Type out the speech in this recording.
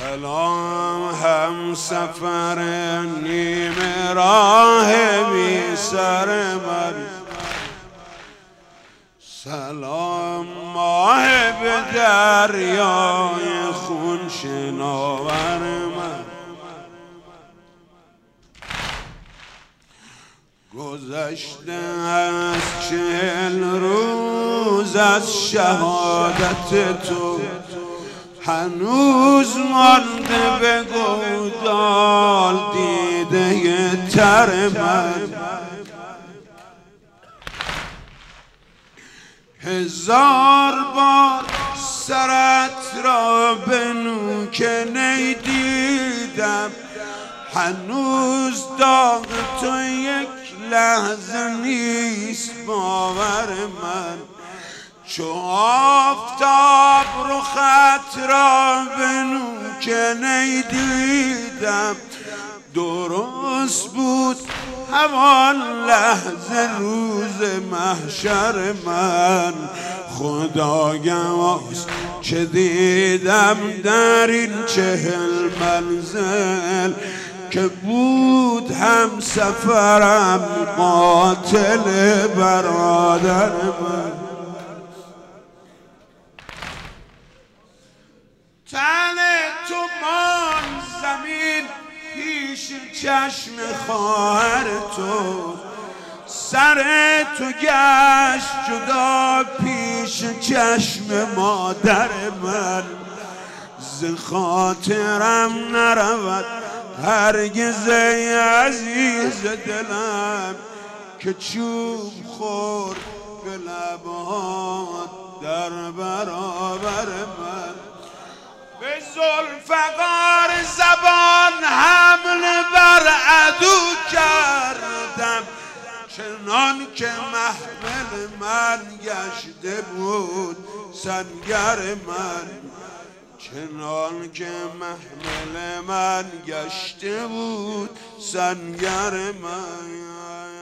سلام هم سفر نیمه راه بی سر من، سلام ماه به دریای خون شناور من. گذشته از 40 روز از شهادت تو، هنوز مانده به گودال دیده تر من. 1000 بار سرت را به نوک نیدیدم، هنوز داغ تو یک لحظه نیست باور من. چو آفتاب رخت را به نوک نیدیدم، درست بود همان لحظه روز محشر من. خدا گواست که دیدم در این 40 منزل، که بود هم سفرم قاتل برادر من. تن تو مان زمین پیش چشم خواهر تو، سر تو گشت جدا پیش چشم مادر من. ز خاطرم نرود هرگز ای عزیز دلم، که چوب خورد به لبات در برابر من. به ذوالفقار زبان حمله بر عدو کردم، چنان که محمل من گشته بود سنگر من. چنان که محمل من گشته بود سنگر من.